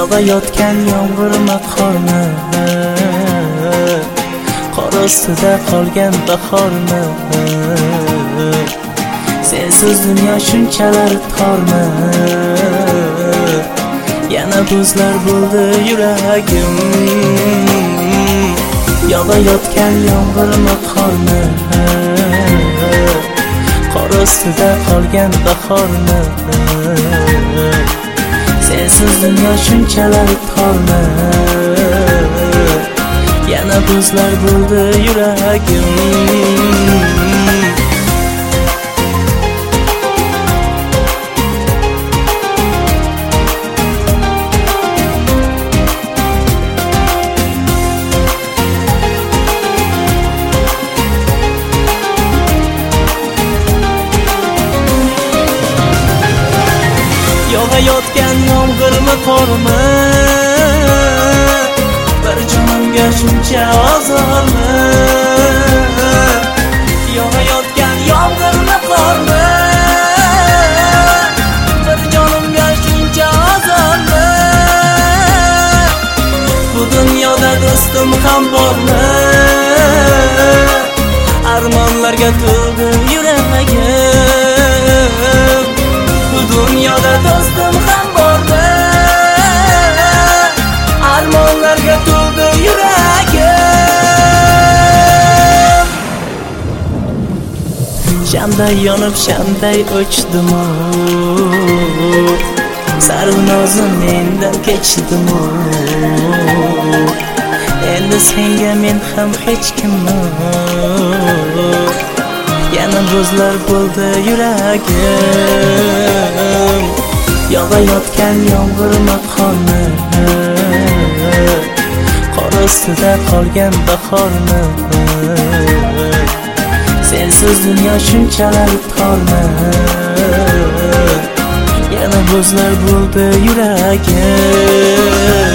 Yog'ayotgan yomg'irma qorni, qor ostida qolgan bahorni. Sensiz dunyo shunchalar tormi, yana buzlar bo'ldi yuragim. Yog'ayotgan yomg'irma qorni, qor ostida qolgan bahorni. Sensiz dunyo shunchalar tormi, yana buzlar bo'ldi yuragim. Yog'ayotgan yomg'irmi qormi, bir jonimga shuncha ozormi. Yog'ayotgan yomg'irmi qormi, bir jonimga shuncha ozormi. Bu dunyoda do'stim ham bormi, armonlarga to'ldi yuragim. Bu dunyoda do'stim ham bormi, armonlarga to'ldi yuragim. Shamday yonib shamday o'chdim-u, sarvnozim mendan kechdim-u. Endi senga men ham hech kimman, yana buzlar bo'ldi yuragim. Yog'ayotgan yomg'irma qorni, qor ostida qolgan bahorni. Sensiz dunyo shunchalar tormi, yana buzlar bo'ldi yuragim.